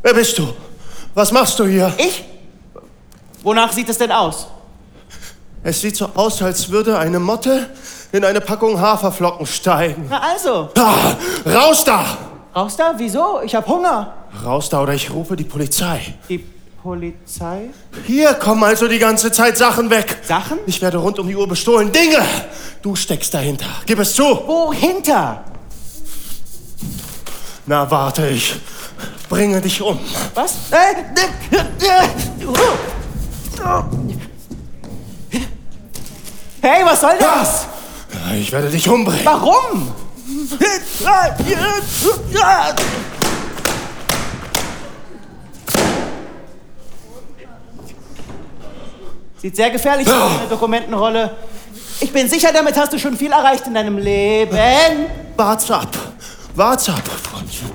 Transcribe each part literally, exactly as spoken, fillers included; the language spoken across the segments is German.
Wer bist du? Was machst du hier? Ich? Wonach sieht es denn aus? Es sieht so aus, als würde eine Motte in eine Packung Haferflocken steigen. Na also. Ah, raus da! Raus da? Wieso? Ich hab Hunger. Raus da oder ich rufe die Polizei. Die Polizei? Hier kommen also die ganze Zeit Sachen weg. Sachen? Ich werde rund um die Uhr bestohlen. Dinge! Du steckst dahinter. Gib es zu. Wohinter? Na, warte, ich bringe dich um. Was? Hey, was soll das? Ich werde dich umbringen. Warum? Sieht sehr gefährlich aus, eine Dokumentenrolle. Ich bin sicher, damit hast du schon viel erreicht in deinem Leben. Wart's ab. Wart's ab, Freundchen.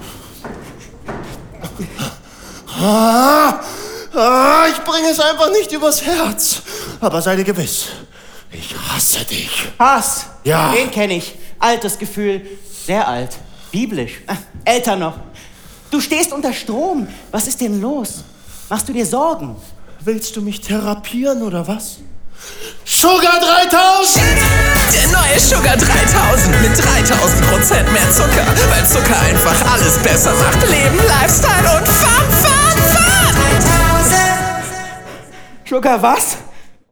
Ah, ah, ich bringe es einfach nicht übers Herz. Aber sei dir gewiss, ich hasse dich. Hass? Ja. Den kenne ich. Altes Gefühl. Sehr alt. Biblisch. Äh, älter noch. Du stehst unter Strom. Was ist denn los? Machst du dir Sorgen? Willst du mich therapieren oder was? Sugar dreitausend! Der neue Sugar dreitausend mit dreitausend Prozent mehr Zucker. Weil Zucker einfach alles besser macht. Leben, Lifestyle und Fun, Fun, Fun! Sugar was?